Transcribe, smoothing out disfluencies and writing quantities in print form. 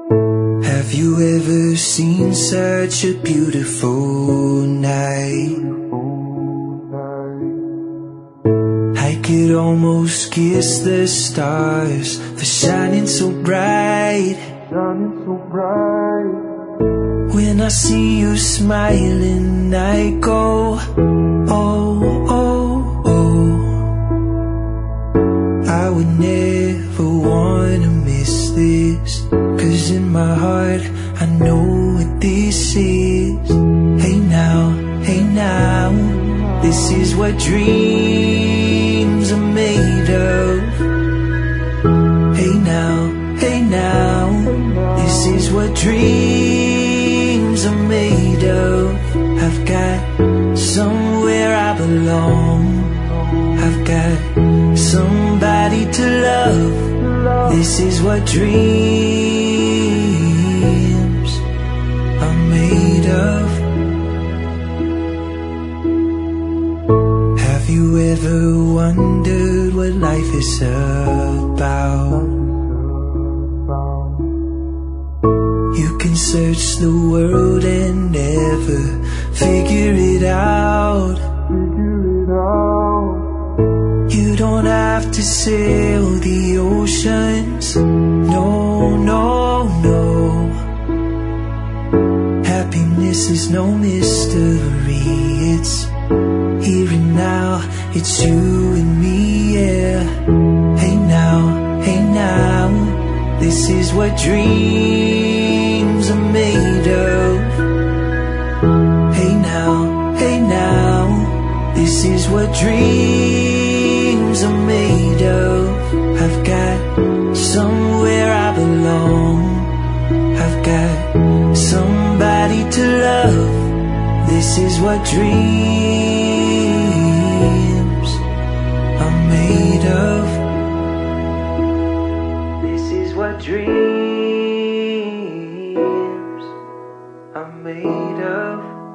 Have you ever seen such a beautiful night? I could almost kiss the stars for shining so bright. When I see you smiling, I go, oh, oh, oh. I would never wanna miss this, 'cause in my heart I know what this is. Hey now, this is what dreams are made of. Hey now, this is what dreams are made of. I've got somewhere I belong. I've got somebody to love. This is what dreams are made of. Have you ever wondered what life is about? You can search the world and never figure it out. You don't have to sail the oceans, no, no, no. Happiness is no mystery, it's here and now, it's you and me, yeah. Hey now, this is what dreams are made of. Hey now, this is what dreams are made of. I've got somewhere I belong. I've got somebody to love. This is what dreams are made of. This is what dreams are made of.